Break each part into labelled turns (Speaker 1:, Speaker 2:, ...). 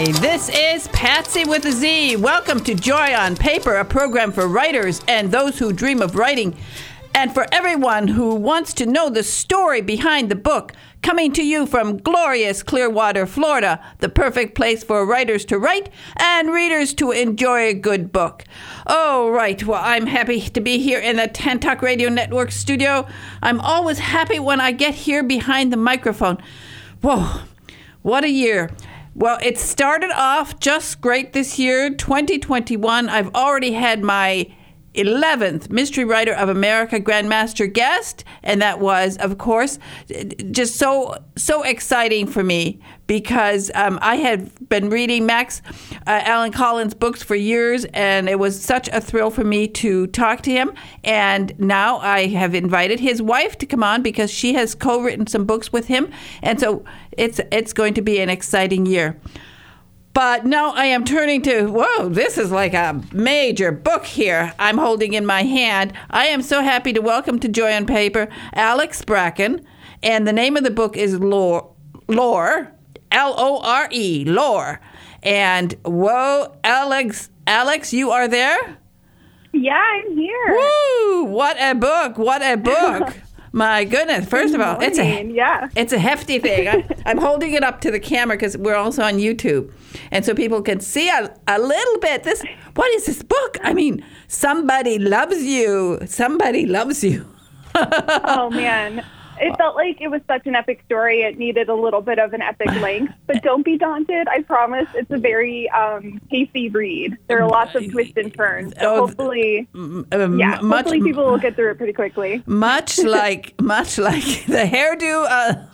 Speaker 1: This is Patsy with a Z. Welcome to Joy on Paper, a program for writers and those who dream of writing, and for everyone who wants to know the story behind the book. Coming to you from glorious Clearwater, Florida, the perfect place for writers to write and readers to enjoy a good book. Oh, right. Well, I'm happy to be here in the Tan Talk Radio Network studio. I'm always happy when I get here behind the microphone. Whoa, what a year. Well, it started off just great this year, 2021. I've already had my 11th Mystery Writer of America Grandmaster guest, and that was, of course, just so exciting for me because I had been reading Max Allan Collins' books for years, and it was such a thrill for me to talk to him. And now I have invited his wife to come on because she has co-written some books with him, and so it's going to be an exciting year. But now I am turning to, whoa, this is like a major book here I'm holding in my hand. I am so happy to welcome to Joy on Paper, Alex Bracken. And the name of the book is Lore, L-O-R-E, Lore. And whoa, Alex, you are there?
Speaker 2: Yeah, I'm here.
Speaker 1: Woo, what a book. My goodness. First of all, it's a hefty thing. I'm holding it up to the camera because we're also on YouTube. And so people can see a little bit. What is this book? I mean, somebody loves you.
Speaker 2: Oh, man. It felt like it was such an epic story. It needed a little bit of an epic length. But don't be daunted. I promise it's a very pacey read. There are lots of twists and turns. So hopefully people will get through it pretty quickly.
Speaker 1: Much like the hairdo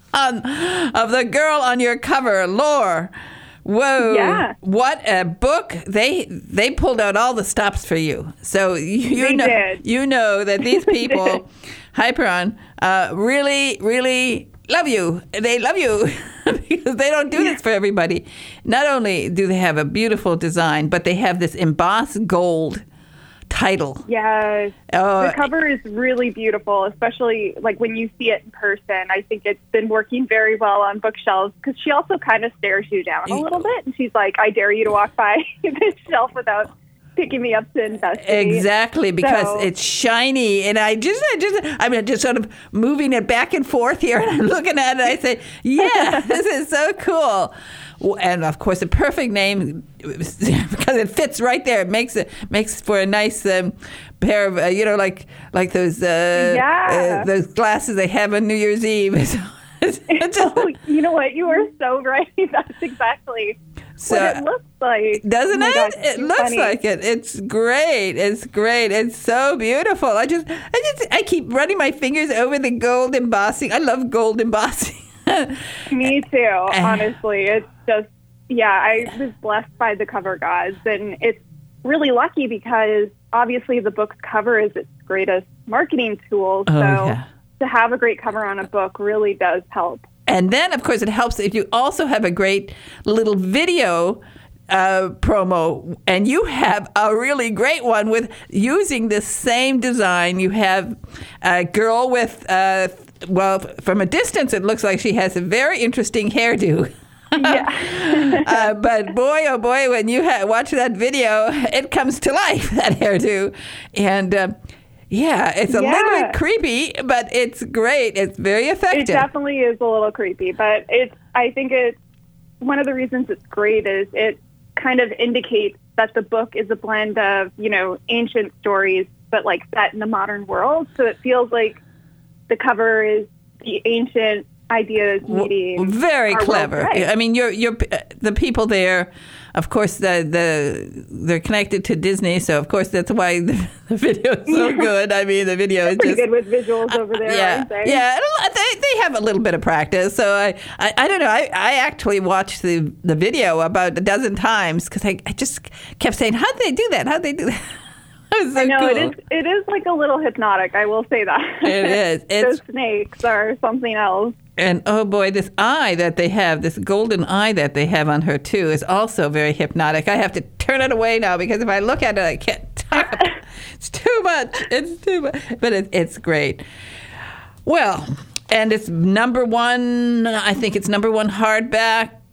Speaker 1: of the girl on your cover, Lore. Whoa!
Speaker 2: Yeah.
Speaker 1: What a book! They pulled out all the stops for you. So you know that these people, Hyperon, really, really love you. They love you because they don't do this for everybody. Not only do they have a beautiful design, but they have this embossed gold title.
Speaker 2: Yes. The cover is really beautiful, especially like when you see it in person. I think it's been working very well on bookshelves because she also kind of stares you down a little bit. And she's like, I dare you to walk by this shelf without picking me up to investigate.
Speaker 1: Exactly, because it's shiny. And I'm just sort of moving it back and forth here. And I'm looking at it. I say, yeah, this is so cool. And of course, a perfect name because it fits right there. It makes for a nice pair of like those glasses they have on New Year's Eve.
Speaker 2: You know what? You are so right. That's exactly what it looks like.
Speaker 1: Doesn't it? Gosh, it looks funny. Like it. It's great. It's so beautiful. I keep running my fingers over the gold embossing. I love gold embossing.
Speaker 2: Me too, honestly. It's just, I was blessed by the cover gods, and it's really lucky because obviously the book's cover is its greatest marketing tool, so to have a great cover on a book really does help.
Speaker 1: And then, of course, it helps if you also have a great little video promo, and you have a really great one with using the same design. You have a girl with from a distance, it looks like she has a very interesting hairdo.
Speaker 2: Yeah.
Speaker 1: But boy, oh boy, when you watch that video, it comes to life, that hairdo. And it's a little bit creepy, but it's great. It's very effective.
Speaker 2: It definitely is a little creepy, but I think it's one of the reasons it's great is it kind of indicates that the book is a blend of, ancient stories, but like set in the modern world. So it feels like the cover is the ancient ideas meeting.
Speaker 1: Very clever.
Speaker 2: Right.
Speaker 1: I mean, you're the people there. Of course, they're connected to Disney, so of course that's why the video is so good. I mean, the video is
Speaker 2: pretty good with visuals over there.
Speaker 1: Yeah. They have a little bit of practice. So I don't know. I actually watched the video about a dozen times because I just kept saying, how'd they do that? So
Speaker 2: I know,
Speaker 1: cool.
Speaker 2: it is like a little hypnotic, I will say that.
Speaker 1: It is.
Speaker 2: Those snakes are something else.
Speaker 1: And oh boy, this eye that they have, this golden eye that they have on her too, is also very hypnotic. I have to turn it away now because if I look at it, I can't talk. It's too much. But it's great. Well, and it's number one. I think it's number one hardback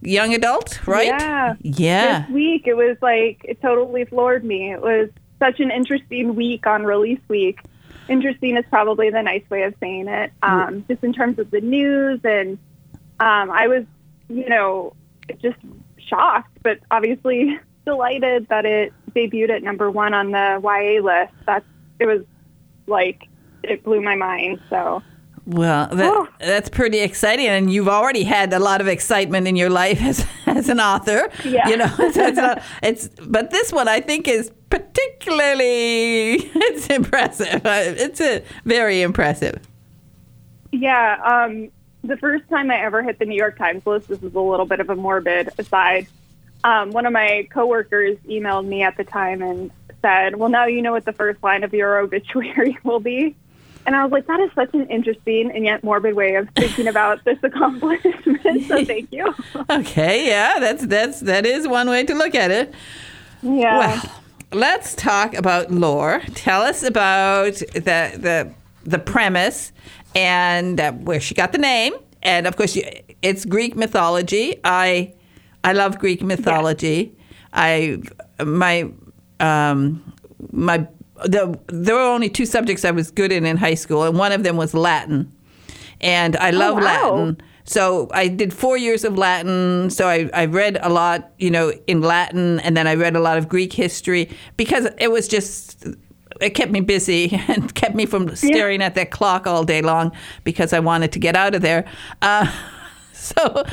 Speaker 1: young adult, right?
Speaker 2: Yeah.
Speaker 1: Yeah.
Speaker 2: This week, it was like, it totally floored me. It was such an interesting week on release week. Interesting is probably the nice way of saying it. Just in terms of the news. And I was, just shocked, but obviously delighted that it debuted at number 1 on the YA list. It was like, it blew my mind. So,
Speaker 1: well, that's pretty exciting, and you've already had a lot of excitement in your life as an author.
Speaker 2: Yeah.
Speaker 1: But this one I think is particularly it's impressive. It's very impressive.
Speaker 2: Yeah. The first time I ever hit the New York Times list, this is a little bit of a morbid aside. One of my coworkers emailed me at the time and said, "Well, now you know what the first line of your obituary will be." And I was like, that is such an interesting and yet morbid way of thinking about this accomplishment. So thank you.
Speaker 1: Okay, yeah, that is one way to look at it.
Speaker 2: Yeah.
Speaker 1: Well, let's talk about lore. Tell us about the premise and where she got the name. And of course, it's Greek mythology. I love Greek mythology. Yeah. There were only 2 subjects I was good in high school, and one of them was Latin. And I love Latin. So I did 4 years of Latin. So I read a lot, in Latin, and then I read a lot of Greek history because it kept me busy and kept me from staring at that clock all day long because I wanted to get out of there. So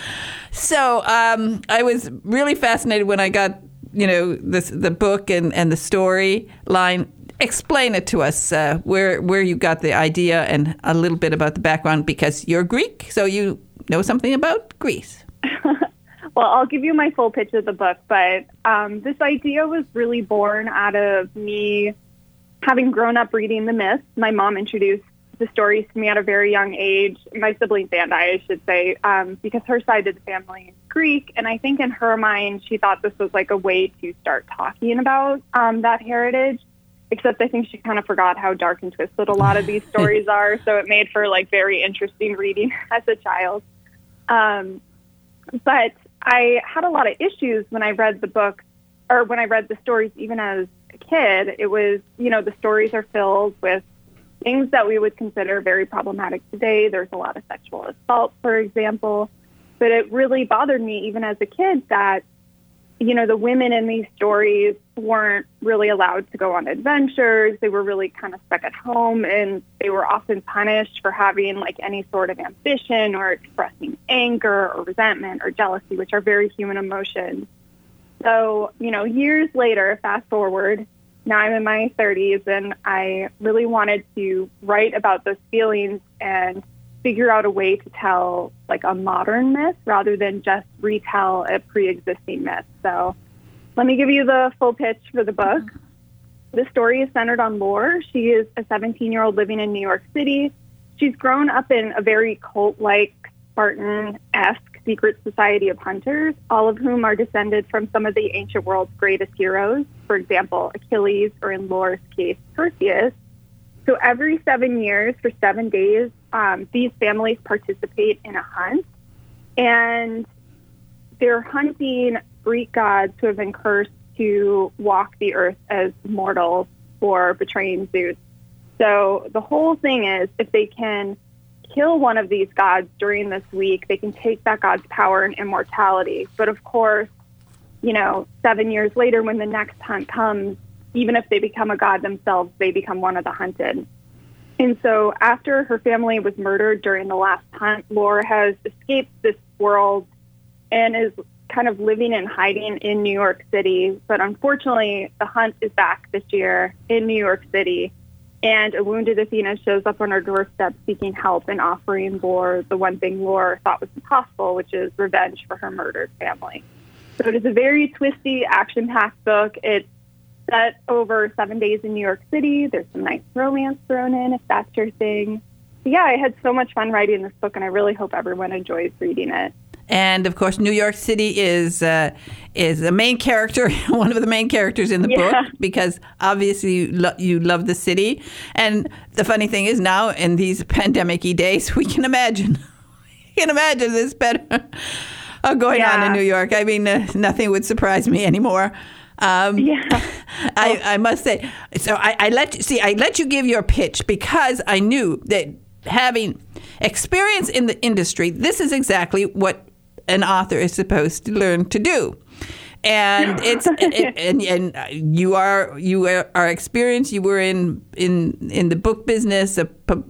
Speaker 1: I was really fascinated when I got, the book and the story line. Explain it to us, where you got the idea and a little bit about the background, because you're Greek, so you know something about Greece.
Speaker 2: Well, I'll give you my full pitch of the book, but this idea was really born out of me having grown up reading the myths. My mom introduced the stories to me at a very young age, my siblings and I should say, because her side of the family is Greek, and I think in her mind, she thought this was like a way to start talking about that heritage. Except I think she kind of forgot how dark and twisted a lot of these stories are. So it made for like very interesting reading as a child. But I had a lot of issues when I read the book, or when I read the stories even as a kid. It was, the stories are filled with things that we would consider very problematic today. There's a lot of sexual assault, for example. But it really bothered me even as a kid that the women in these stories weren't really allowed to go on adventures. They were really kind of stuck at home, and they were often punished for having like any sort of ambition or expressing anger or resentment or jealousy, which are very human emotions. So, years later, fast forward, now I'm in my 30s, and I really wanted to write about those feelings and figure out a way to tell like a modern myth rather than just retell a pre-existing myth. So let me give you the full pitch for the book. The story is centered on Lore. She is a 17-year-old living in New York City. She's grown up in a very cult-like, Spartan-esque secret society of hunters, all of whom are descended from some of the ancient world's greatest heroes. For example, Achilles, or in Lore's case, Perseus. So every 7 years, for 7 days, these families participate in a hunt, and they're hunting Greek gods who have been cursed to walk the earth as mortals for betraying Zeus. So the whole thing is, if they can kill one of these gods during this week, they can take that god's power and immortality. But of course, 7 years later, when the next hunt comes, even if they become a god themselves, they become one of the hunted. And so after her family was murdered during the last hunt, Lore has escaped this world and is kind of living and hiding in New York City. But unfortunately, the hunt is back this year in New York City. And a wounded Athena shows up on her doorstep seeking help and offering Lore the one thing Lore thought was impossible, which is revenge for her murdered family. So it is a very twisty, action-packed book. It's set over 7 days in New York City. There's some nice romance thrown in, if that's your thing. But yeah, I had so much fun writing this book, and I really hope everyone enjoys reading it.
Speaker 1: And of course, New York City is a main character, one of the main characters in the book, because obviously you love the city. And the funny thing is, now in these pandemic-y days, we can imagine this better. going on in New York. I mean, nothing would surprise me anymore. I must say. So I let you give your pitch because I knew that having experience in the industry, this is exactly what an author is supposed to learn to do. And it's and you are experienced. You were in the book business,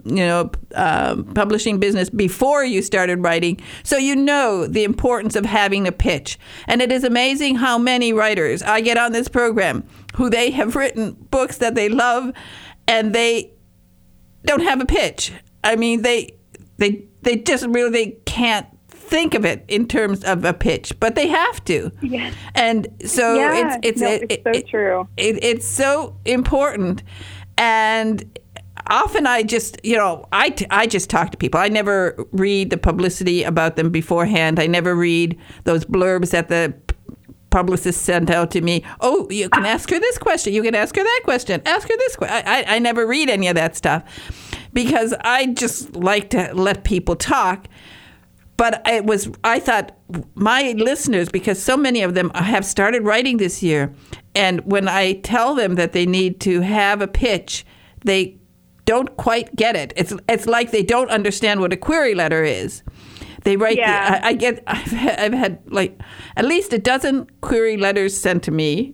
Speaker 1: publishing business before you started writing, so you know the importance of having a pitch. And it is amazing how many writers I get on this program who they have written books that they love, and they don't have a pitch. I mean, they just really can't think of it in terms of a pitch, but they have to.
Speaker 2: Yes.
Speaker 1: And so it's
Speaker 2: so true.
Speaker 1: It's so important. And often I just, I just talk to people. I never read the publicity about them beforehand. I never read those blurbs that the publicist sent out to me. Oh, you can ask her this question. You can ask her that question. Ask her this question. I never read any of that stuff because I just like to let people talk. But I thought my listeners, because so many of them have started writing this year, and when I tell them that they need to have a pitch, they don't quite get it. It's like they don't understand what a query letter is. They write. I've had like at least a dozen query letters sent to me.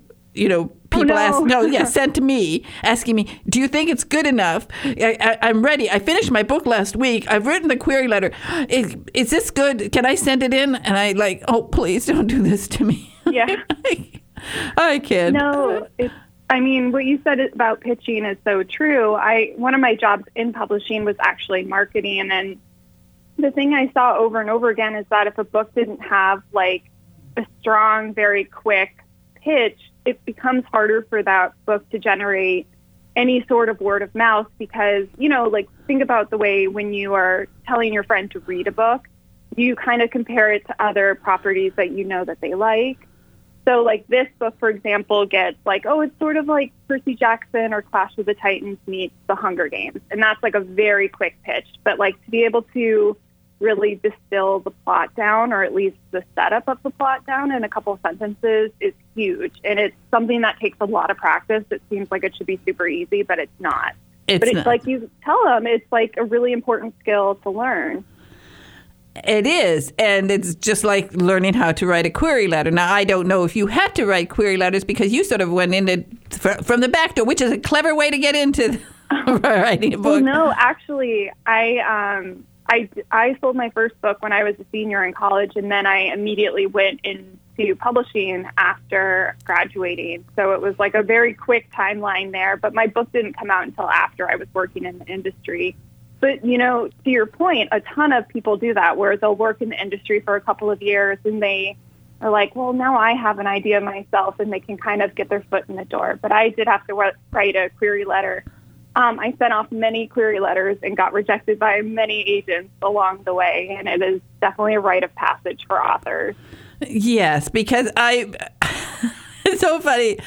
Speaker 1: People sent to me asking me, do you think it's good enough? I'm ready. I finished my book last week. I've written the query letter. Is this good? Can I send it in? And I please don't do this to me.
Speaker 2: Yeah.
Speaker 1: I can't.
Speaker 2: No, what you said about pitching is so true. One of my jobs in publishing was actually marketing. And the thing I saw over and over again is that if a book didn't have like a strong, very quick pitch, it becomes harder for that book to generate any sort of word of mouth because, think about the way when you are telling your friend to read a book, you kind of compare it to other properties that you know that they like. So like this book, for example, gets like, oh, it's sort of like Percy Jackson or Clash of the Titans meets The Hunger Games. And that's like a very quick pitch. But like to be able to really distill the plot down, or at least the setup of the plot down in a couple of sentences is huge. And it's something that takes a lot of practice. It seems like it should be super easy, but it's not. It's like you tell them, it's like a really important skill to learn.
Speaker 1: It is. And it's just like learning how to write a query letter. Now, I don't know if you had to write query letters because you sort of went in it from the back door, which is a clever way to get into writing a book.
Speaker 2: Well, no, actually, I sold my first book when I was a senior in college, and then I immediately went into publishing after graduating. So it was like a very quick timeline there, but my book didn't come out until after I was working in the industry. But, to your point, a ton of people do that, where they'll work in the industry for a couple of years and they are like, well, now I have an idea myself, and they can kind of get their foot in the door. But I did have to write a query letter. I sent off many query letters and got rejected by many agents along the way, and it is definitely a rite of passage for authors.
Speaker 1: Yes, because it's so funny.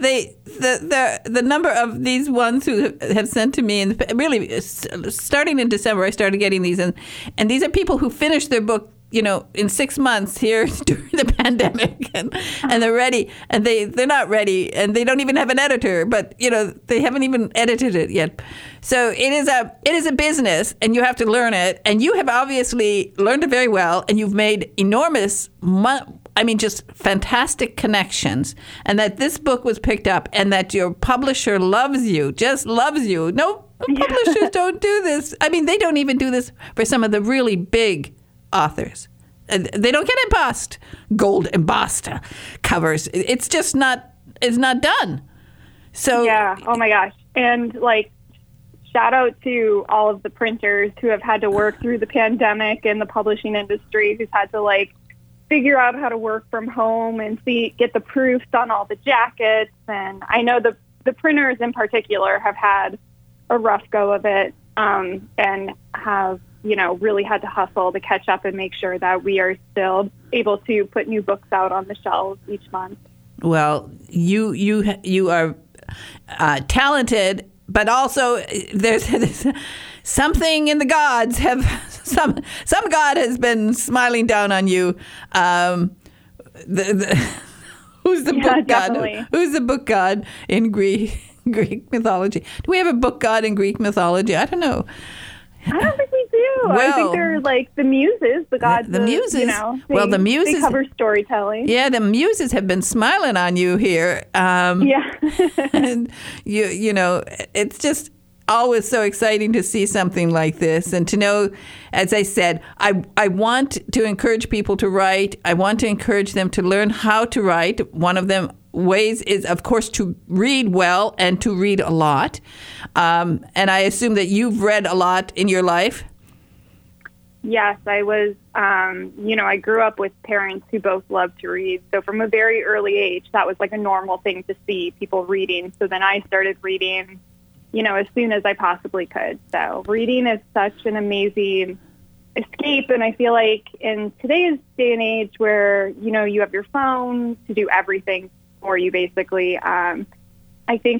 Speaker 1: The number of these ones who have sent to me, and really starting in December, I started getting these, and these are people who finished their book, in 6 months here during the pandemic, and they're ready, and they're not ready, and they don't even have an editor, but they haven't even edited it yet. So it is a business, and you have to learn it, and you have obviously learned it very well, and you've made enormous just fantastic connections, and that this book was picked up, and that your publisher just loves you. No publishers don't do this. They don't even do this for some of the really big authors. They don't get gold embossed covers. It's just not. It's not done. So
Speaker 2: yeah. Oh my gosh. And shout out to all of the printers who have had to work through the pandemic in the publishing industry, who's had to figure out how to work from home and get the proofs on all the jackets. And I know the printers in particular have had a rough go of it, and have really had to hustle to catch up and make sure that we are still able to put new books out on the shelves each month.
Speaker 1: Well, you are talented, but also there's something in the gods have some god has been smiling down on you. Who's the book
Speaker 2: definitely.
Speaker 1: god? Who's the book god in Greek mythology? Do we have a book god in Greek mythology? I don't know.
Speaker 2: I don't think we do. I
Speaker 1: Well,
Speaker 2: think they're like the muses, the gods.
Speaker 1: the muses.
Speaker 2: You know,
Speaker 1: The muses.
Speaker 2: They cover storytelling.
Speaker 1: Yeah, the muses have been smiling on you here.
Speaker 2: Yeah.
Speaker 1: And you know, it's just always so exciting to see something like this and to know, as I said, I want to encourage people to write. I want to encourage them to learn how to write. One of them ways is, of course, to read well and to read a lot. And I assume that you've read a lot in your life.
Speaker 2: Yes, I was, I grew up with parents who both loved to read. So from a very early age, that was like a normal thing to see people reading. So then I started reading, as soon as I possibly could. So reading is such an amazing escape. And I feel like in today's day and age where, you have your phone to do everything for you, basically, I think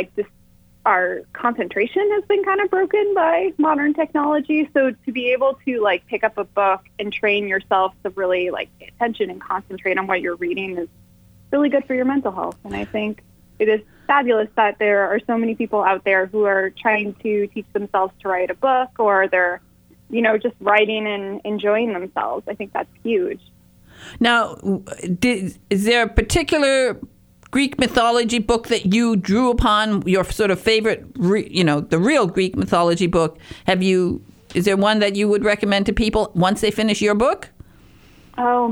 Speaker 2: our concentration has been kind of broken by modern technology. So to be able to pick up a book and train yourself to really pay attention and concentrate on what you're reading is really good for your mental health. And I think it is fabulous that there are so many people out there who are trying to teach themselves to write a book, or they're, just writing and enjoying themselves. I think that's huge.
Speaker 1: Now, is there a particular Greek mythology book that you drew upon, your sort of favorite, the real Greek mythology book? Is there one that you would recommend to people once they finish your book?
Speaker 2: Oh,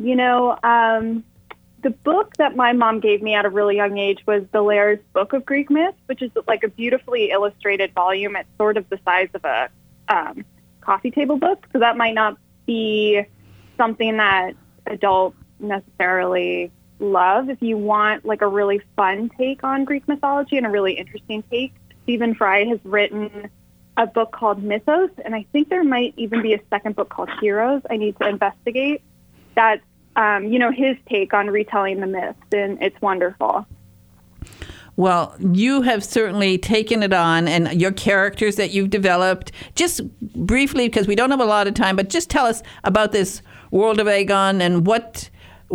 Speaker 2: man. The book that my mom gave me at a really young age was Bellairs' Book of Greek Myths, which is like a beautifully illustrated volume. It's sort of the size of a coffee table book. So that might not be something that adults necessarily love. If you want a really fun take on Greek mythology and a really interesting take, Stephen Fry has written a book called Mythos, and I think there might even be a second book called Heroes. I need to investigate. That's his take on retelling the myths, and it's wonderful.
Speaker 1: Well, you have certainly taken it on, and your characters that you've developed. Just briefly, because we don't have a lot of time, but just tell us about this world of Aegon and what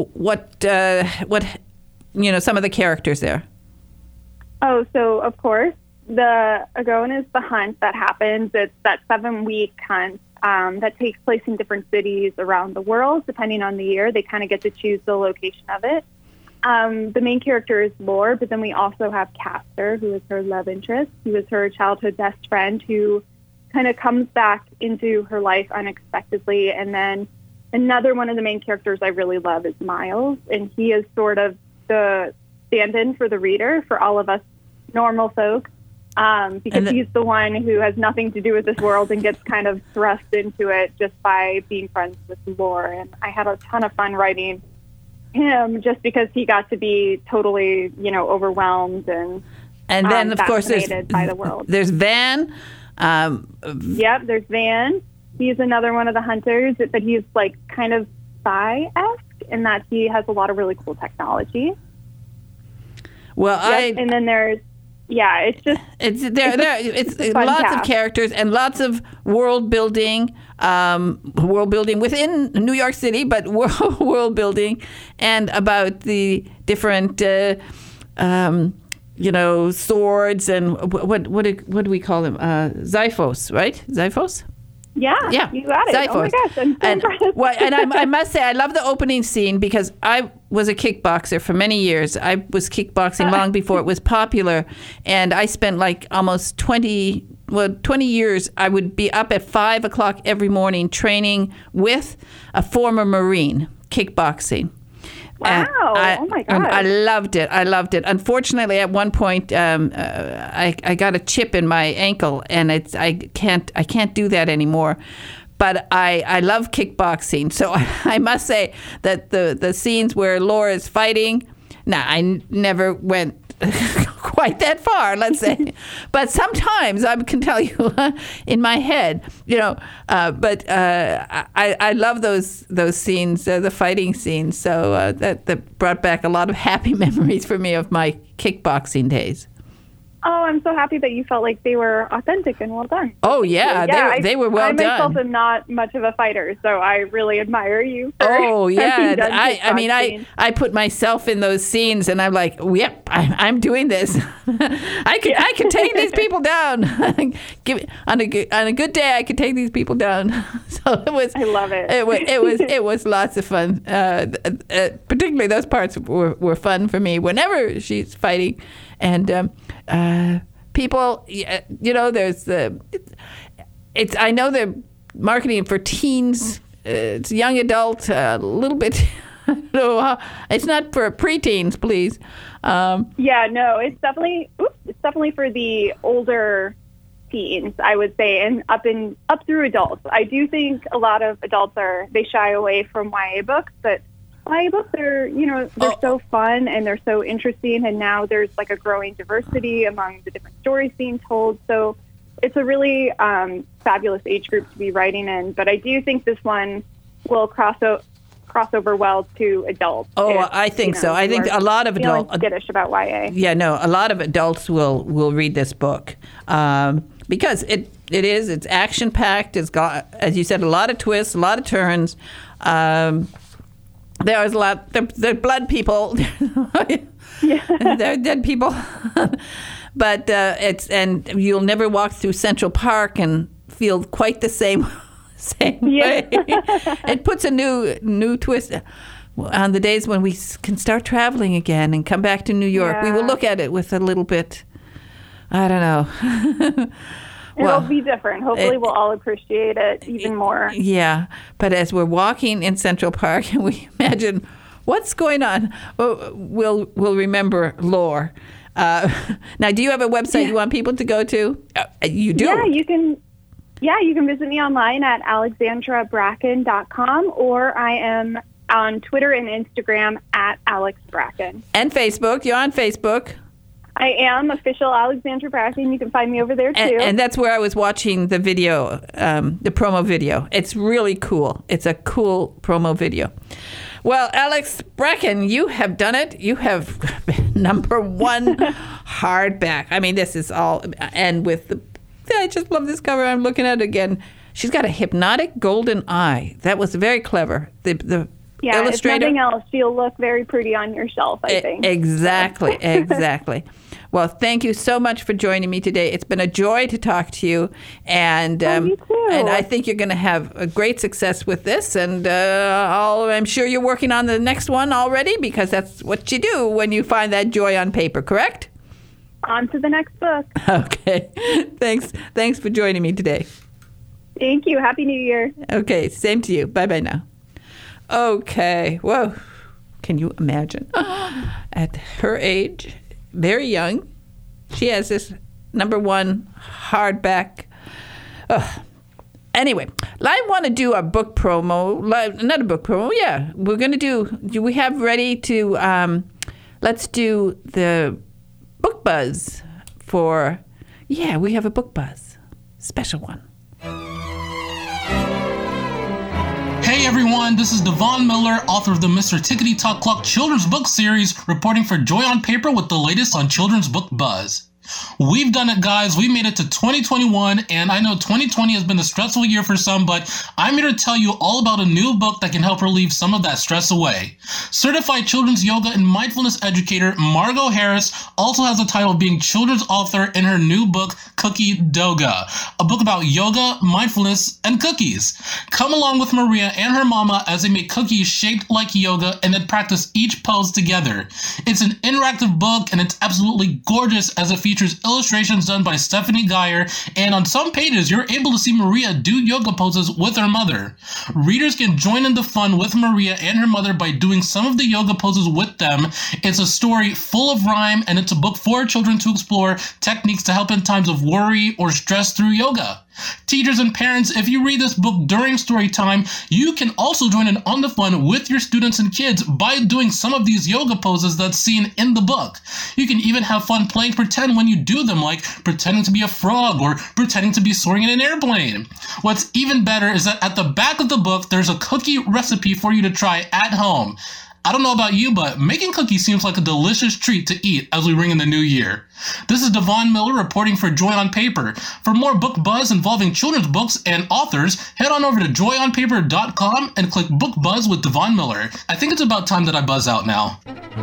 Speaker 1: some of the characters there.
Speaker 2: Oh, so of course, the Aegon is the hunt that happens. It's that 7-week hunt that takes place in different cities around the world, depending on the year. They kind of get to choose the location of it. The main character is Lore, but then we also have Castor, who is her love interest. He was her childhood best friend who kind of comes back into her life unexpectedly. And then another one of the main characters I really love is Miles, and he is sort of the stand-in for the reader, for all of us normal folk, because he's the one who has nothing to do with this world and gets kind of thrust into it just by being friends with Lore. And I had a ton of fun writing him just because he got to be totally, overwhelmed and
Speaker 1: then of course
Speaker 2: by the world.
Speaker 1: There's Van.
Speaker 2: Yep, there's Van. He's another one of the hunters, but he's kind of spy-esque in that he has a lot of really cool technology.
Speaker 1: Well,
Speaker 2: and then there's
Speaker 1: it's lots of characters and lots of world building within New York City, but world building, and about the different swords and what do we call them? Xiphos, right? Xiphos?
Speaker 2: Yeah, you got it.
Speaker 1: Xiphos.
Speaker 2: Oh my gosh, I'm so impressed.
Speaker 1: And I must say, I love the opening scene because I was a kickboxer for many years. I was kickboxing long before it was popular, and I spent almost 20 years. I would be up at 5 o'clock every morning training with a former Marine, kickboxing.
Speaker 2: Wow! Oh my God!
Speaker 1: I loved it. Unfortunately, at one point, I got a chip in my ankle, and I can't do that anymore. But I love kickboxing, so I must say that the scenes where Laura is fighting. Now, I never went quite that far, let's say, but sometimes I can tell you in my head, But I love those scenes, the fighting scenes. So that brought back a lot of happy memories for me of my kickboxing days.
Speaker 2: Oh, I'm so happy that you felt like they were authentic and well done.
Speaker 1: Oh, yeah, they were well done.
Speaker 2: I myself am not much of a fighter, so I really admire you.
Speaker 1: Oh, yeah. I put myself in those scenes, and I'm like, yep, I'm doing this. I could take these people down. On a good day, I could take these people down. So it was.
Speaker 2: I love it.
Speaker 1: It was lots of fun. Particularly those parts were fun for me. Whenever she's fighting. And people, there's I know they're marketing for teens. It's young adult, a little bit. I don't know it's not for preteens, please.
Speaker 2: It's definitely for the older teens, I would say, and up through adults. I do think a lot of adults they shy away from YA books, but YA books are, they're so fun and they're so interesting, and now there's like a growing diversity among the different stories being told. So it's a really fabulous age group to be writing in. But I do think this one will cross over well to adults.
Speaker 1: Oh, I think so. I think a lot of adults
Speaker 2: skittish about YA.
Speaker 1: Yeah, no, a lot of adults will read this book because it's action packed. It's got, as you said, a lot of twists, a lot of turns. There was a lot. They're blood people. They're dead people. But and you'll never walk through Central Park and feel quite the same way. It puts a new twist on the days when we can start traveling again and come back to New York. Yeah. We will look at it with a little bit. I don't know.
Speaker 2: It'll be different. Hopefully we'll all appreciate it even more.
Speaker 1: Yeah. But as we're walking in Central Park and we imagine what's going on, we'll remember lore. Now, do you have a website you want people to go to? You do?
Speaker 2: Yeah, you can visit me online at alexandrabracken.com, or I am on Twitter and Instagram at Alex Bracken.
Speaker 1: And Facebook. You're on Facebook.
Speaker 2: I am official Alexandra Bracken. You can find me over there, too.
Speaker 1: And that's where I was watching the video, the promo video. It's really cool. It's a cool promo video. Well, Alex Bracken, you have done it. You have been #1 hardback. I mean, this is all, and with I just love this cover. I'm looking at it again. She's got a hypnotic golden eye. That was very clever. The illustrator.
Speaker 2: If nothing else, she'll look very pretty on your shelf, I think.
Speaker 1: Exactly. Well, thank you so much for joining me today. It's been a joy to talk to you, and
Speaker 2: me too.
Speaker 1: And I think you're going to have a great success with this. And I'm sure you're working on the next one already, because that's what you do when you find that joy on paper. Correct?
Speaker 2: On to the next book.
Speaker 1: Okay. Thanks for joining me today.
Speaker 2: Thank you. Happy New Year.
Speaker 1: Okay. Same to you. Bye now. Okay. Whoa. Can you imagine? At her age, very young, she has this #1 hardback. Anyway, I want to do a book promo. Not a book promo. Yeah. We're going to do we have ready to, let's do the book buzz for, we have a book buzz. Special one.
Speaker 3: Hey everyone, this is Devon Miller, author of the Mr. Tickety Talk Clock children's book series, reporting for Joy on Paper with the latest on Children's Book Buzz. We've done it, guys. We made it to 2021, and I know 2020 has been a stressful year for some, but I'm here to tell you all about a new book that can help relieve some of that stress away. Certified children's yoga and mindfulness educator Margot Harris also has the title of being children's author in her new book, Cookie Doga, a book about yoga, mindfulness, and cookies. Come along with Maria and her mama as they make cookies shaped like yoga and then practice each pose together. It's an interactive book, and it's absolutely gorgeous as it features illustrations done by Stephanie Geyer, and on some pages you're able to see Maria do yoga poses with her mother. Readers can join in the fun with Maria and her mother by doing some of the yoga poses with them. It's a story full of rhyme, and it's a book for children to explore techniques to help in times of worry or stress through yoga. Teachers and parents, if you read this book during story time, you can also join in on the fun with your students and kids by doing some of these yoga poses that's seen in the book. You can even have fun playing pretend when you do them, like pretending to be a frog or pretending to be soaring in an airplane. What's even better is that at the back of the book, there's a cookie recipe for you to try at home. I don't know about you, but making cookies seems like a delicious treat to eat as we ring in the new year. This is Devon Miller reporting for Joy on Paper. For more book buzz involving children's books and authors, head on over to joyonpaper.com and click Book Buzz with Devon Miller. I think it's about time that I buzz out now.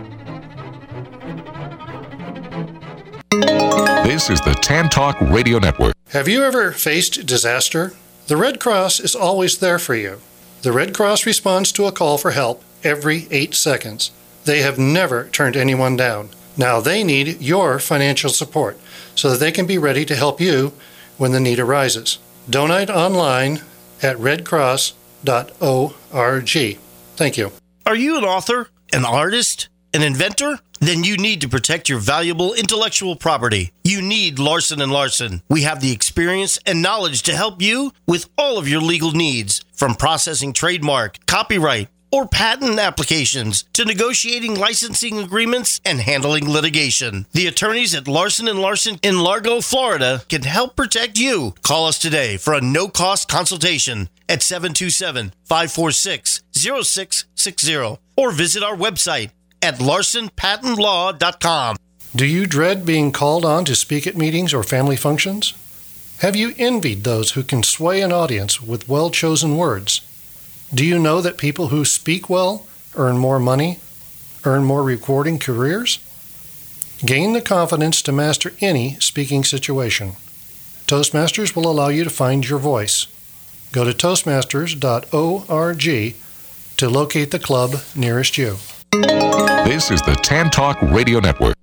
Speaker 4: This is the Tan Talk Radio Network.
Speaker 5: Have you ever faced disaster? The Red Cross is always there for you. The Red Cross responds to a call for help every 8 seconds. They have never turned anyone down. Now they need your financial support so that they can be ready to help you when the need arises. Donate online at redcross.org. Thank you.
Speaker 6: Are you an author, an artist, an inventor? Then you need to protect your valuable intellectual property. You need Larson & Larson. We have the experience and knowledge to help you with all of your legal needs, from processing trademark, copyright, or patent applications to negotiating licensing agreements and handling litigation. The attorneys at Larson & Larson in Largo, Florida can help protect you. Call us today for a no-cost consultation at 727-546-0660 or visit our website at larsonpatentlaw.com.
Speaker 5: Do you dread being called on to speak at meetings or family functions? Have you envied those who can sway an audience with well-chosen words? Do you know that people who speak well earn more money, earn more rewarding careers? Gain the confidence to master any speaking situation. Toastmasters will allow you to find your voice. Go to toastmasters.org to locate the club nearest you.
Speaker 4: This is the Tan Talk Radio Network.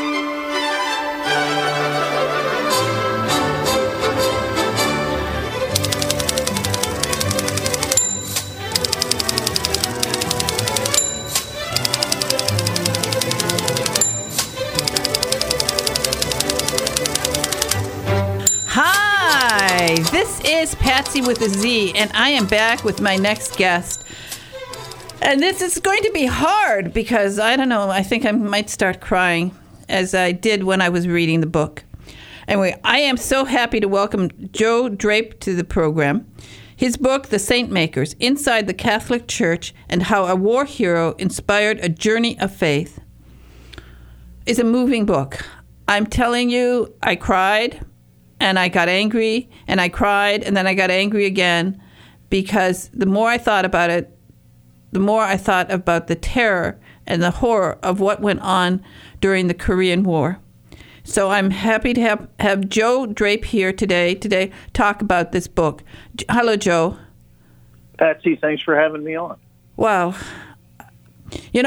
Speaker 1: Hi, this is Patsy with a Z, and I am back with my next guest. And this is going to be hard because, I don't know, I think I might start crying as I did when I was reading the book. Anyway, I am so happy to welcome Joe Drape to the program. His book, The Saint Makers, Inside the Catholic Church and How a War Hero Inspired a Journey of Faith, is a moving book. I'm telling you, I cried and I got angry and I cried and then I got angry again because the more I thought about it, the more I thought about the terror and the horror of what went on during the Korean War. So I'm happy to have Joe Drape here today talk about this book. Hello, Joe.
Speaker 7: Patsy, thanks for having me on.
Speaker 1: Wow. You know,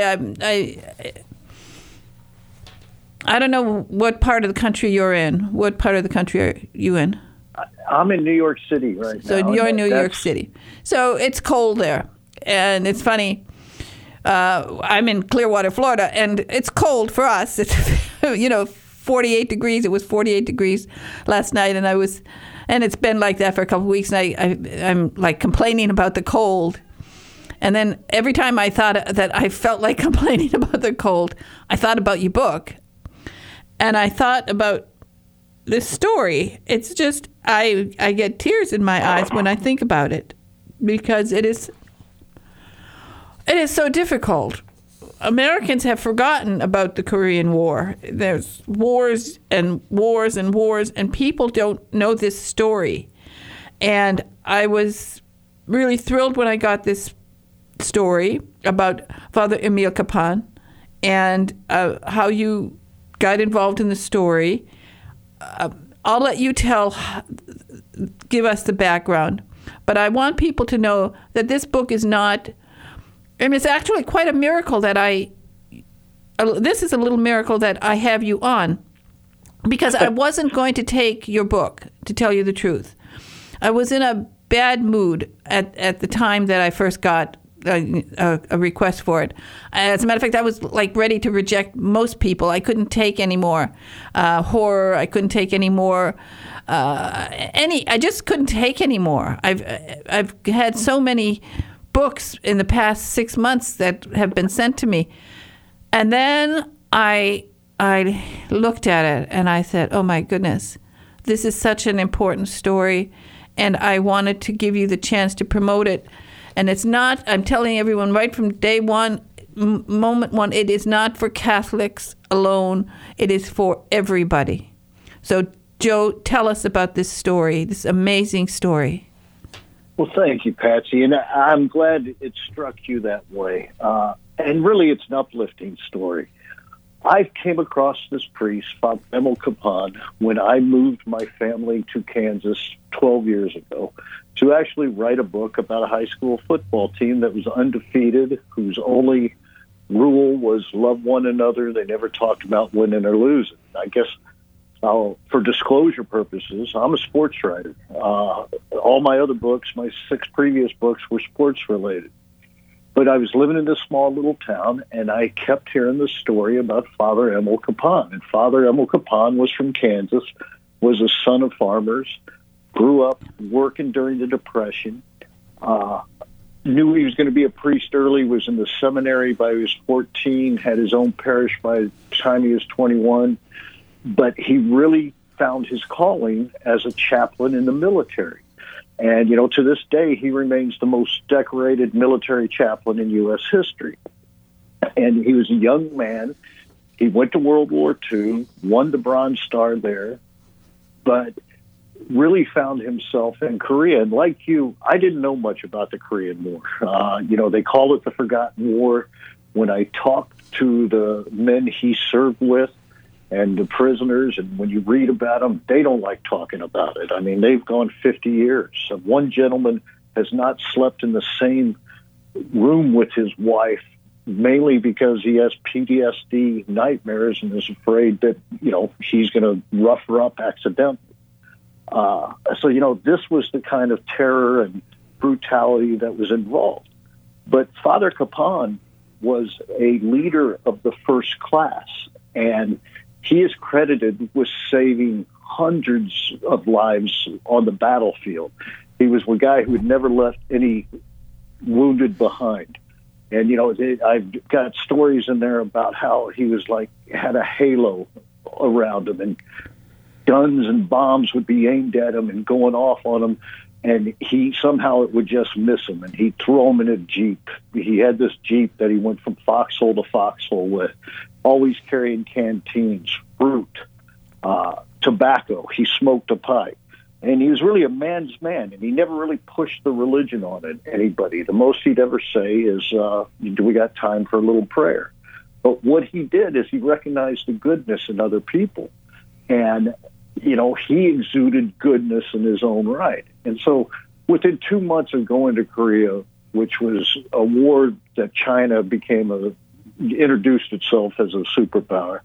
Speaker 1: I don't know what part of the country you're in. What part of the country are you in?
Speaker 7: I'm in New York City right now.
Speaker 1: So you're in New York City. So it's cold there. And it's funny, I'm in Clearwater, Florida, and it's cold for us. It's, 48 degrees. It was 48 degrees last night, and it's been like that for a couple of weeks, and I'm like complaining about the cold. And then every time I thought that I felt like complaining about the cold, I thought about your book. And I thought about this story. It's just, I get tears in my eyes when I think about it, because it is so difficult. Americans have forgotten about the Korean War. There's wars and wars and wars, and people don't know this story. And I was really thrilled when I got this story about Father Emil Kapaun and how you got involved in the story. I'll let you give us the background. But I want people to know that this book is not... And it's actually quite a miracle that this is a little miracle that I have you on, because I wasn't going to take your book, to tell you the truth. I was in a bad mood at the time that I first got a request for it. As a matter of fact, I was like ready to reject most people. I couldn't take any more horror. I couldn't take any more I just couldn't take any more. I've had so many books in the past 6 months that have been sent to me. And then I looked at it and I said, oh my goodness, this is such an important story. And I wanted to give you the chance to promote it. And it's not, I'm telling everyone right from day one, moment one, it is not for Catholics alone. It is for everybody. So, Joe, tell us about this story, this amazing story.
Speaker 7: Well, thank you, Patsy. And I'm glad it struck you that way. And really, it's an uplifting story. I came across this priest, Father Emil Capon, when I moved my family to Kansas 12 years ago to actually write a book about a high school football team that was undefeated, whose only rule was love one another. They never talked about winning or losing. I guess for disclosure purposes, I'm a sports writer. All my other books, my 6 previous books, were sports related. But I was living in this small little town, and I kept hearing the story about Father Emil Capon. And Father Emil Capon was from Kansas, was a son of farmers, grew up working during the Depression, knew he was going to be a priest early, was in the seminary by he was 14, had his own parish by the time he was 21. But he really found his calling as a chaplain in the military. And, to this day, he remains the most decorated military chaplain in U.S. history. And he was a young man. He went to World War II, won the Bronze Star there, but really found himself in Korea. And like you, I didn't know much about the Korean War. They call it the Forgotten War. When I talked to the men he served with, and the prisoners, and when you read about them, they don't like talking about it. I mean, they've gone 50 years. So one gentleman has not slept in the same room with his wife, mainly because he has PTSD nightmares and is afraid that, he's going to rough her up accidentally. So, this was the kind of terror and brutality that was involved. But Father Capon was a leader of the first class, and he is credited with saving hundreds of lives on the battlefield. He was a guy who had never left any wounded behind. And, I've got stories in there about how he was had a halo around him, and guns and bombs would be aimed at him and going off on him. And it would just miss him, and he'd throw him in a Jeep. He had this Jeep that he went from foxhole to foxhole with, always carrying canteens, fruit, tobacco. He smoked a pipe. And he was really a man's man, and he never really pushed the religion on anybody. The most he'd ever say is, do we got time for a little prayer? But what he did is he recognized the goodness in other people. And he exuded goodness in his own right. And so within 2 months of going to Korea, which was a war that China introduced itself as a superpower,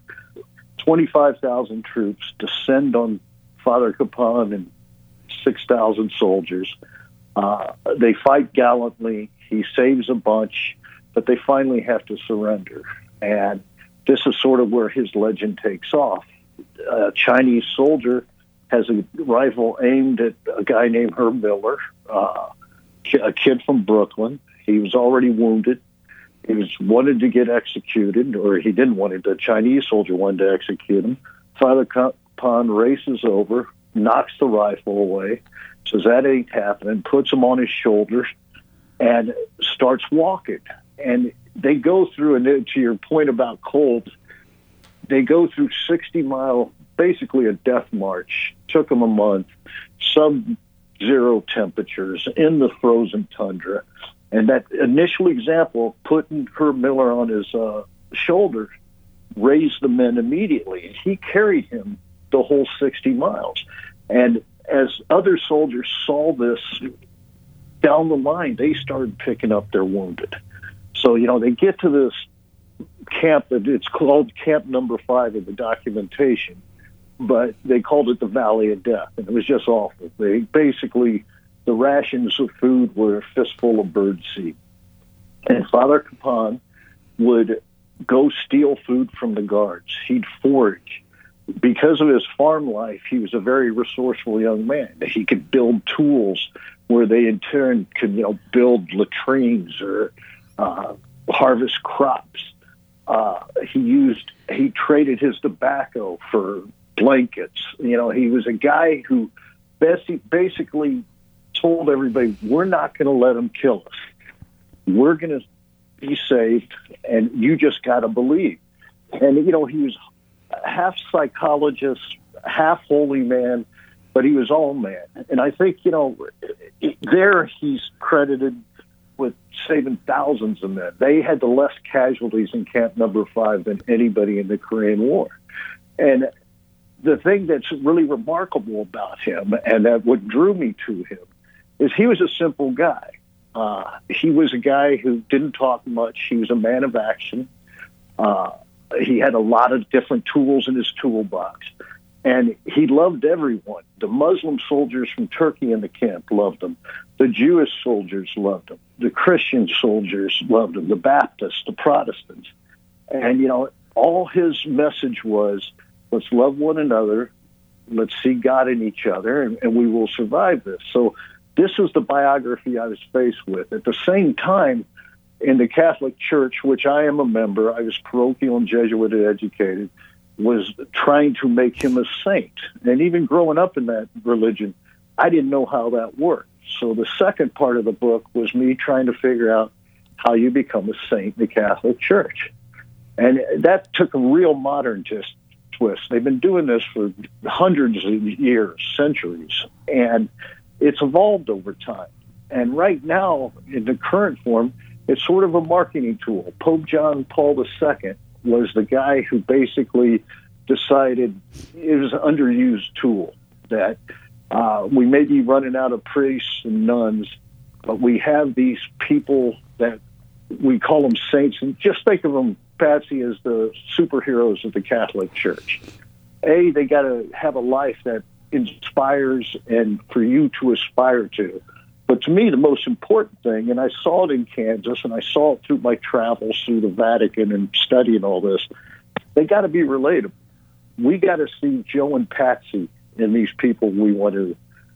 Speaker 7: 25,000 troops descend on Father Capon and 6,000 soldiers. They fight gallantly. He saves a bunch, but they finally have to surrender. And this is sort of where his legend takes off. A Chinese soldier has a rifle aimed at a guy named Herb Miller, a kid from Brooklyn. He was already wounded. He wanted to get executed, or he didn't want it. The Chinese soldier wanted to execute him. Father Capon races over, knocks the rifle away, says that ain't happening, puts him on his shoulders, and starts walking. And they go through, and to your point about cold, they go through 60-mile, basically a death march. Took them a month, sub-zero temperatures in the frozen tundra. And that initial example of putting Herb Miller on his shoulder raised the men immediately. And he carried him the whole 60 miles. And as other soldiers saw this down the line, they started picking up their wounded. So, they get to this camp that it's called Camp Number 5 in the documentation, but they called it the Valley of Death, and it was just awful. The rations of food were a fistful of birdseed. And Father Capon would go steal food from the guards. He'd forage. Because of his farm life, he was a very resourceful young man. He could build tools where they in turn could, build latrines or harvest crops. He traded his tobacco for blankets. He was a guy who basically told everybody, we're not going to let them kill us. We're going to be saved, and you just got to believe. And, he was half psychologist, half holy man, but he was all man. And I think, there he's credited with saving thousands of men. They had the less casualties in Camp Number 5 than anybody in the Korean War. And the thing that's really remarkable about him, and that what drew me to him, is he was a simple guy. He was a guy who didn't talk much. He was a man of action. He had a lot of different tools in his toolbox. And he loved everyone. The Muslim soldiers from Turkey in the camp loved him. The Jewish soldiers loved him. The Christian soldiers loved him. The Baptists, the Protestants. And, all his message was, let's love one another. Let's see God in each other, and we will survive this. So this was the biography I was faced with. At the same time, in the Catholic Church, which I am a member, I was parochial and Jesuit educated, was trying to make him a saint. And even growing up in that religion, I didn't know how that worked. So the second part of the book was me trying to figure out how you become a saint in the Catholic Church. And that took a real modern twist. They've been doing this for hundreds of years, centuries, and it's evolved over time. And right now, in the current form, it's sort of a marketing tool. Pope John Paul II was the guy who basically decided it was an underused tool, that we may be running out of priests and nuns, but we have these people that we call them saints, and just think of them, Patsy, as the superheroes of the Catholic Church. They got to have a life that inspires and for you to aspire to. But to me, the most important thing, and I saw it in Kansas, and I saw it through my travels through the Vatican and studying all this, they got to be relatable. We got to see Joe and Patsy in these people we want to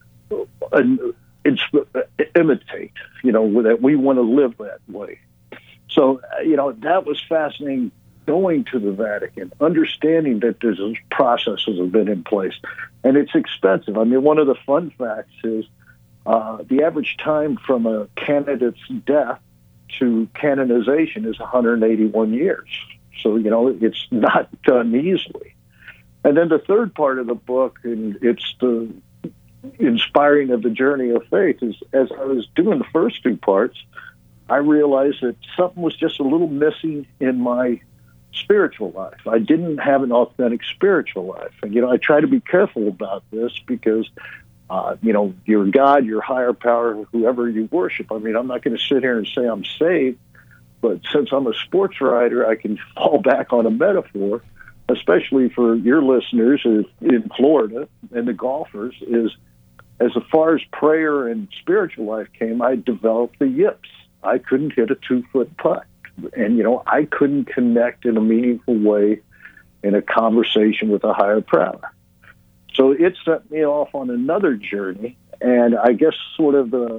Speaker 7: imitate, that we want to live that way. So, that was fascinating, going to the Vatican, understanding that these processes have been in place. And it's expensive. I mean, one of the fun facts is the average time from a candidate's death to canonization is 181 years. So, it's not done easily. And then the third part of the book, and it's the inspiring of the journey of faith, is as I was doing the first two parts, I realized that something was just a little missing in my spiritual life. I didn't have an authentic spiritual life. And, I try to be careful about this because, your God, your higher power, whoever you worship. I mean, I'm not going to sit here and say I'm saved, but since I'm a sports writer, I can fall back on a metaphor, especially for your listeners in Florida and the golfers, is as far as prayer and spiritual life came, I developed the yips. I couldn't hit a 2-foot putt. And, I couldn't connect in a meaningful way in a conversation with a higher power. So it set me off on another journey. And I guess sort of the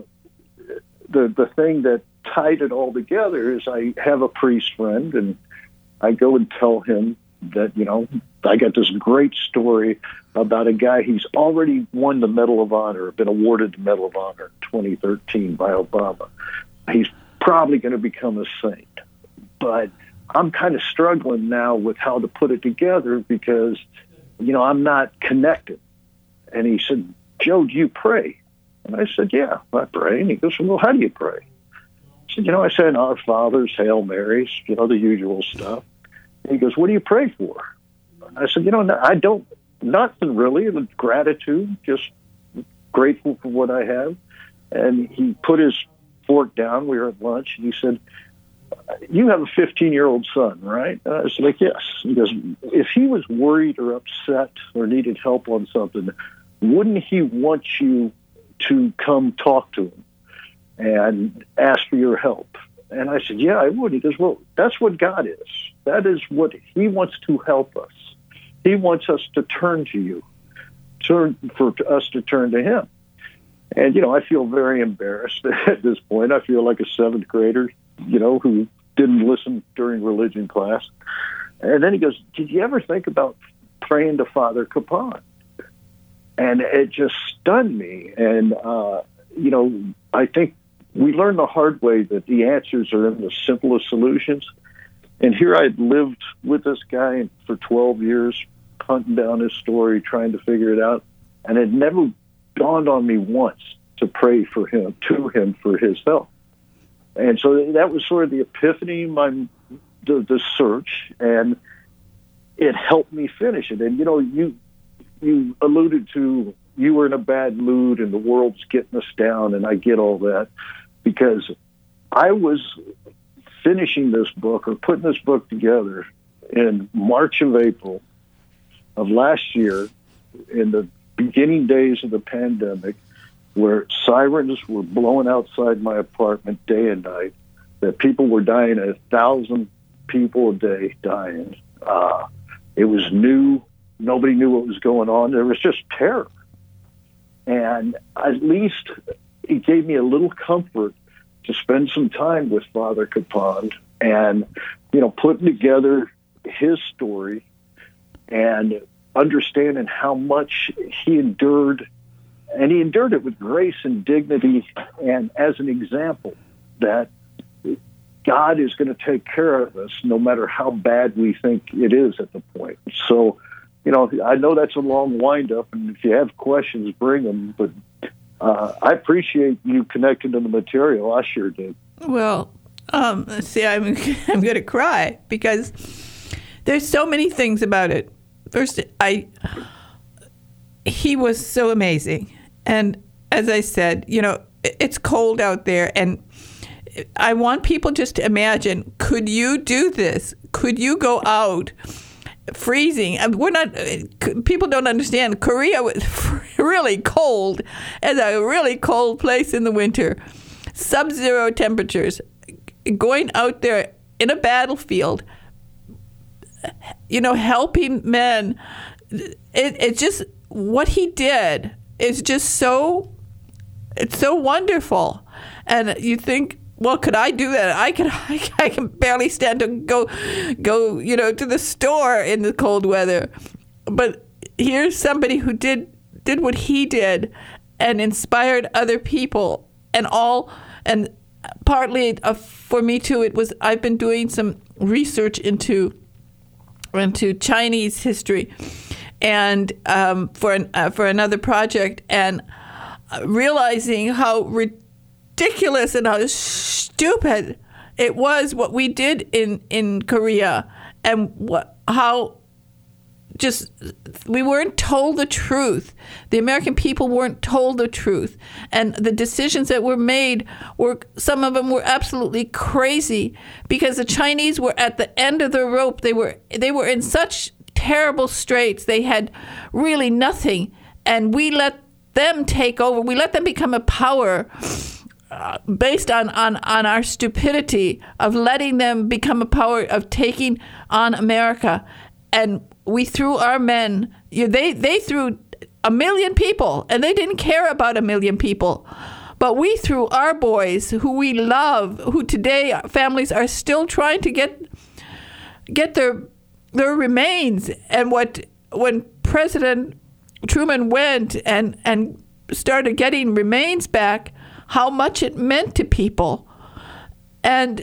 Speaker 7: thing that tied it all together is I have a priest friend, and I go and tell him that, I got this great story about a guy. He's already won the Medal of Honor, been awarded the Medal of Honor in 2013 by Obama. He's probably going to become a saint. But I'm kind of struggling now with how to put it together because, I'm not connected. And he said, Joe, do you pray? And I said, yeah, I pray. And he goes, well, how do you pray? I said, I say Our Fathers, Hail Marys, the usual stuff. And he goes, what do you pray for? I said, I don't, nothing really. Gratitude, just grateful for what I have. And he put his fork down. We were at lunch, and he said, you have a 15-year-old son, right? I was like, yes. He goes, if he was worried or upset or needed help on something, wouldn't he want you to come talk to him and ask for your help? And I said, yeah, I would. He goes, well, that's what God is. That is what he wants to help us. He wants us to turn to you, for us to turn to him. And, I feel very embarrassed at this point. I feel like a seventh grader, who didn't listen during religion class. And then he goes, did you ever think about praying to Father Capon? And it just stunned me. And, I think we learned the hard way that the answers are in the simplest solutions. And here I'd lived with this guy for 12 years, hunting down his story, trying to figure it out. And it never dawned on me once to pray for him, to him for his health. And so that was sort of the epiphany, the search, and it helped me finish it. And, you alluded to you were in a bad mood and the world's getting us down, and I get all that because I was finishing this book or putting this book together in March of April of last year in the beginning days of the pandemic, where sirens were blowing outside my apartment day and night, that people were dying, 1,000 people a day dying. It was new. Nobody knew what was going on. There was just terror. And at least it gave me a little comfort to spend some time with Father Capon and, putting together his story and understanding how much he endured. And he endured it with grace and dignity and as an example that God is going to take care of us no matter how bad we think it is at the point. So, I know that's a long wind-up, and if you have questions, bring them. But I appreciate you connecting to the material. I sure did.
Speaker 1: Well, see, I'm going to cry because there's so many things about it. First, he was so amazing. And as I said, it's cold out there, and I want people just to imagine, could you do this? Could you go out freezing? People don't understand. Korea was really cold. It's a really cold place in the winter. Sub-zero temperatures. Going out there in a battlefield, helping men. It's just what he did is just it's so wonderful. And you think, well, could I do that? I can barely stand to go, to the store in the cold weather. But here's somebody who did what he did and inspired other people and partly for me too, I've been doing some research into Chinese history and for another project, and realizing how ridiculous and how stupid it was what we did in Korea, and how just we weren't told the truth. The American people weren't told the truth, and the decisions that were made some of them were absolutely crazy because the Chinese were at the end of the rope. They were in such terrible straits. They had really nothing, and we let them take over. We let them become a power based on our stupidity of letting them become a power of taking on America. And we threw our men, they threw 1 million people, and they didn't care about 1 million people. But we threw our boys, who we love, who today families are still trying to get their remains. And when President Truman went and started getting remains back, how much it meant to people. And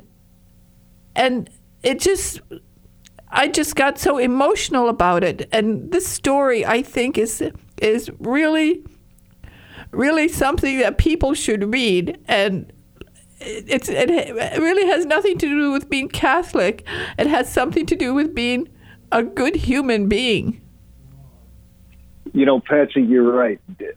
Speaker 1: it just, I just got so emotional about it. And this story, I think, is really, really something that people should read. And it really has nothing to do with being Catholic. It has something to do with being a good human being.
Speaker 7: Patsy, you're right.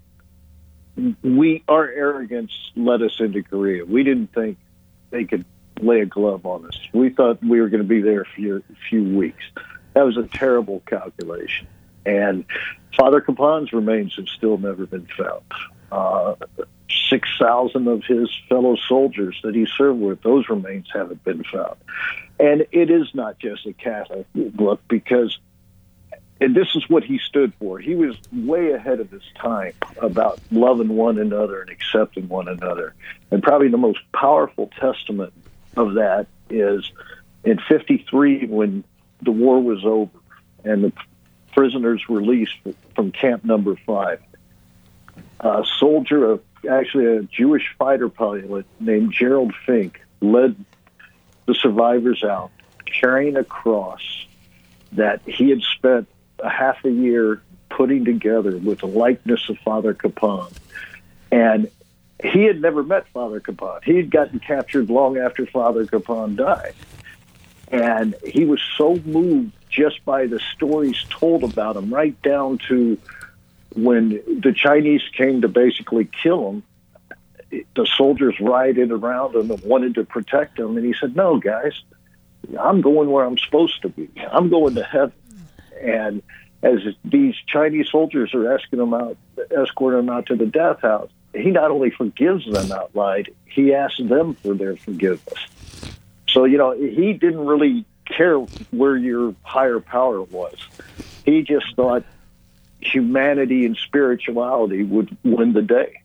Speaker 7: Our arrogance led us into Korea. We didn't think they could lay a glove on us. We thought we were going to be there for a few weeks. That was a terrible calculation. And Father Capon's remains have still never been found. 6,000 of his fellow soldiers that he served with, those remains haven't been found. And it is not just a Catholic book because, and this is what he stood for, he was way ahead of his time about loving one another and accepting one another. And probably the most powerful testament of that is in 1953 when the war was over and the prisoners released from Camp Number 5. A soldier, a actually a Jewish fighter pilot named Gerald Fink led the survivors out, carrying a cross that he had spent a half a year putting together with the likeness of Father Capon. And he had never met Father Capon. He had gotten captured long after Father Capon died. And he was so moved just by the stories told about him, right down to when the Chinese came to basically kill him. The soldiers rioted around him and wanted to protect him. And he said, no, guys, I'm going where I'm supposed to be. I'm going to heaven. And as these Chinese soldiers are escorting him out to the death house, he not only forgives them outright, he asks them for their forgiveness. So, he didn't really care where your higher power was. He just thought humanity and spirituality would win the day.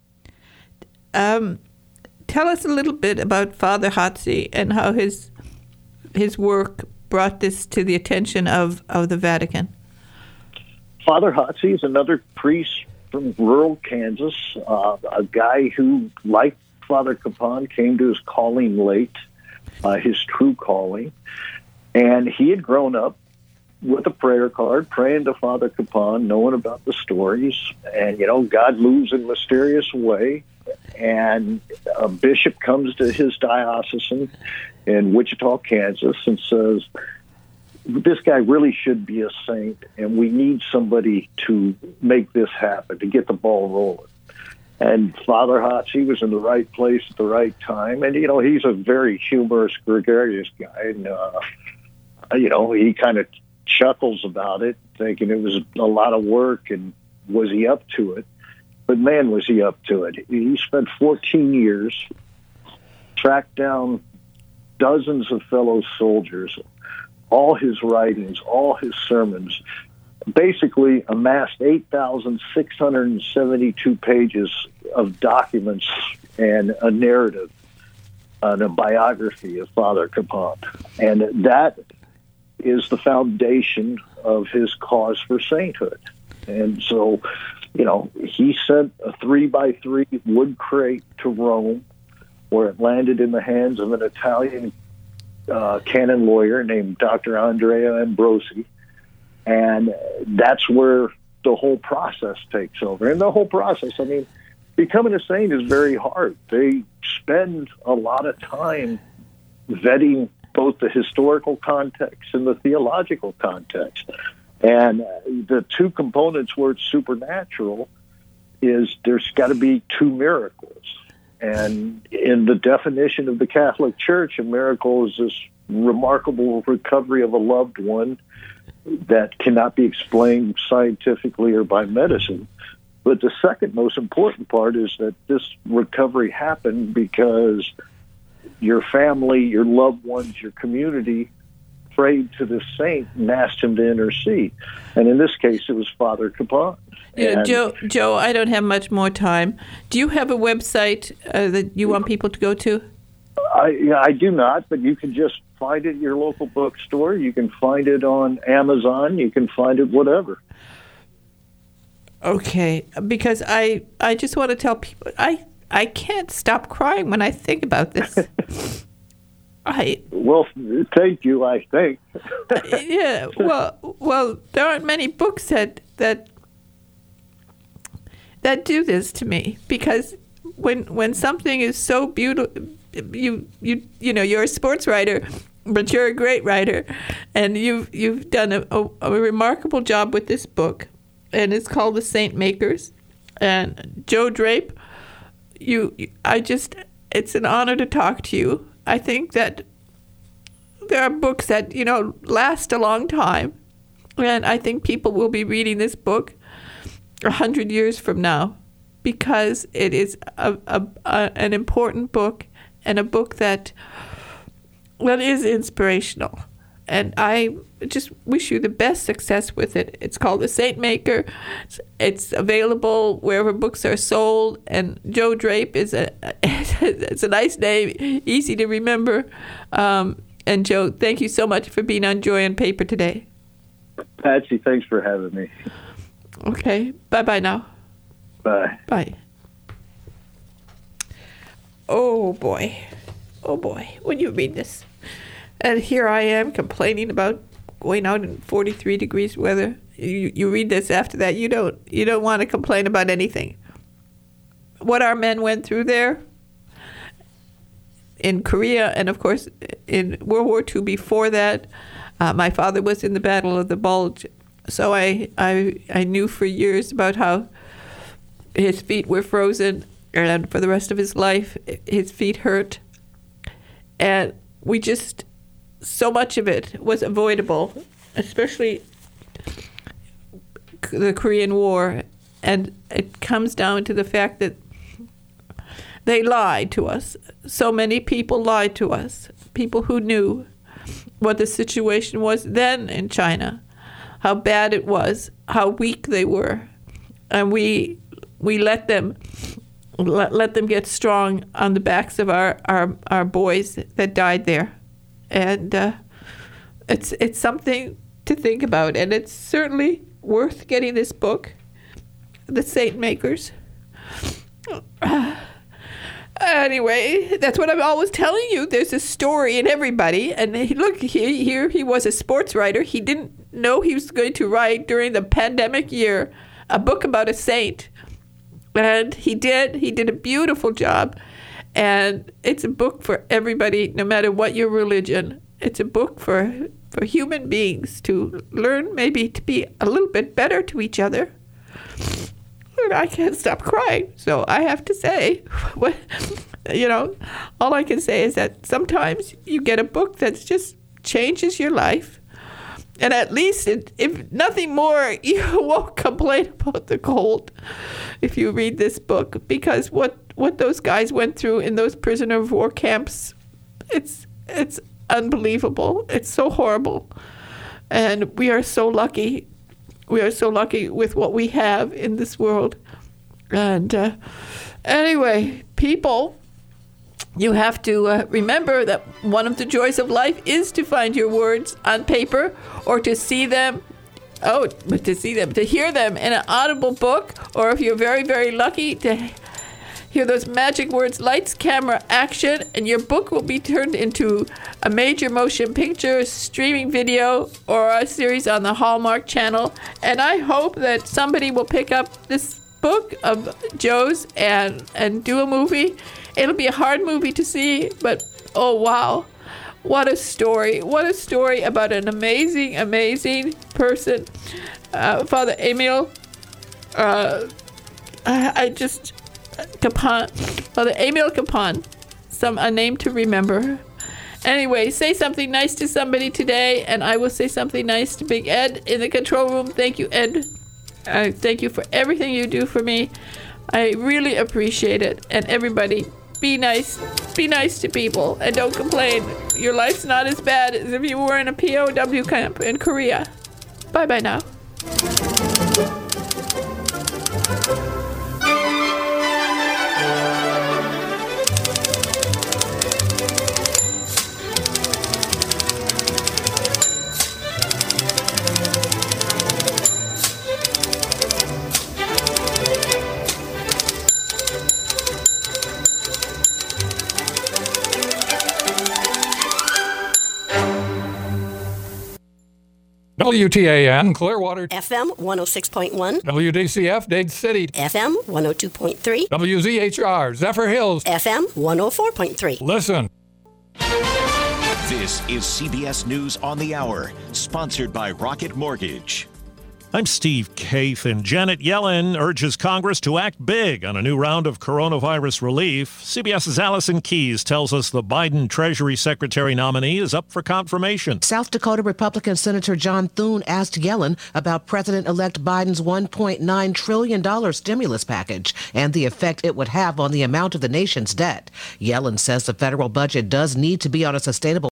Speaker 1: Tell us a little bit about Father Hatzi and how his work brought this to the attention of the Vatican.
Speaker 7: Father Hatzi is another priest from rural Kansas, a guy who, like Father Capon, came to his calling late, his true calling. And he had grown up with a prayer card, praying to Father Capon, knowing about the stories. And, God moves in a mysterious way. And a bishop comes to his diocesan in Wichita, Kansas, and says, this guy really should be a saint, and we need somebody to make this happen, to get the ball rolling. And Father Hatzi was in the right place at the right time. And, he's a very humorous, gregarious guy. And, he kind of chuckles about it, thinking it was a lot of work, and was he up to it? But man, was he up to it. He spent 14 years, tracked down dozens of fellow soldiers, all his writings, all his sermons, basically amassed 8,672 pages of documents and a narrative and a biography of Father Capon. And that is the foundation of his cause for sainthood. And so, he sent a 3x3 wood crate to Rome, where it landed in the hands of an Italian canon lawyer named Dr. Andrea Ambrosi. And that's where the whole process takes over. And the whole process, becoming a saint is very hard. They spend a lot of time vetting both the historical context and the theological context. And the two components where it's supernatural is there's got to be two miracles. And in the definition of the Catholic Church, a miracle is this remarkable recovery of a loved one that cannot be explained scientifically or by medicine. But the second most important part is that this recovery happened because your family, your loved ones, your community prayed to the saint and asked him to intercede. And in this case, it was Father Capon.
Speaker 1: Joe, I don't have much more time. Do you have a website that you want people to go to?
Speaker 7: I do not, but you can just find it at your local bookstore. You can find it on Amazon. You can find it whatever.
Speaker 1: Okay, because I just want to tell people, I can't stop crying when I think about this.
Speaker 7: Well, thank you, I think.
Speaker 1: Yeah, well, there aren't many books that do this to me, because when something is so beautiful, you're a sports writer, but you're a great writer, and you've done a remarkable job with this book, and it's called The Saint Makers. And Joe Drape, it's an honor to talk to you. I think that there are books that last a long time, and I think people will be reading this book 100 years from now, because it is an important book, and a book that is inspirational. And I just wish you the best success with it. It's called The Saint Maker. It's available wherever books are sold. And Joe Drape it's a nice name, easy to remember. And Joe, thank you so much for being on Joy on Paper today.
Speaker 7: Patsy, thanks for having me.
Speaker 1: Okay. Bye-bye now.
Speaker 7: Bye.
Speaker 1: Bye. oh boy, when you read this. And here I am complaining about going out in 43 degrees weather. You read this after that, you don't want to complain about anything. What our men went through there in Korea, and of course in World War II before that. My father was in the Battle of the Bulge, so I knew for years about how his feet were frozen, and for the rest of his life his feet hurt. And so much of it was avoidable, especially the Korean War. And it comes down to the fact that they lied to us. So many people lied to us, people who knew what the situation was then in China, how bad it was, how weak they were. And we let them get strong on the backs of our boys that died there. And it's something to think about, and it's certainly worth getting this book, The Saint Makers. Anyway, that's what I'm always telling you. There's a story in everybody. And look, here he was a sports writer. He didn't know he was going to write during the pandemic year a book about a saint. And he did. He did a beautiful job. And it's a book for everybody, no matter what your religion. It's a book for human beings to learn maybe to be a little bit better to each other. And I can't stop crying. So I have to say, all I can say is that sometimes you get a book that just changes your life. And at least, if nothing more, you won't complain about the cold if you read this book. Because what those guys went through in those prisoner of war camps, it's unbelievable. It's so horrible. And we are so lucky. We are so lucky with what we have in this world. And anyway, people, you have to remember that one of the joys of life is to find your words on paper or to see them. To hear them in an audible book, or if you're very, very lucky to hear those magic words, lights, camera, action, and your book will be turned into a major motion picture, streaming video, or a series on the Hallmark Channel. And I hope that somebody will pick up this book of Joe's and do a movie. It'll be a hard movie to see, but oh wow, what a story. What a story about an amazing, amazing person. Father Emil, Capon, Father Emil Capon, a name to remember. Anyway, say something nice to somebody today, and I will say something nice to Big Ed in the control room. Thank you, Ed. Thank you for everything you do for me. I really appreciate it. And everybody, be nice to people, and don't complain. Your life's not as bad as if you were in a POW camp in Korea. Bye-bye now.
Speaker 8: WTAN, Clearwater.
Speaker 9: FM 106.1.
Speaker 8: WDCF, Dade City.
Speaker 9: FM 102.3.
Speaker 8: WZHR, Zephyr Hills.
Speaker 9: FM 104.3.
Speaker 8: Listen.
Speaker 10: This is CBS News on the Hour, sponsored by Rocket Mortgage.
Speaker 11: I'm Steve Kaif, and Janet Yellen urges Congress to act big on a new round of coronavirus relief. CBS's Allison Keyes tells us the Biden Treasury Secretary nominee is up for confirmation.
Speaker 12: South Dakota Republican Senator John Thune asked Yellen about President-elect Biden's $1.9 trillion stimulus package and the effect it would have on the amount of the nation's debt. Yellen says the federal budget does need to be on a sustainable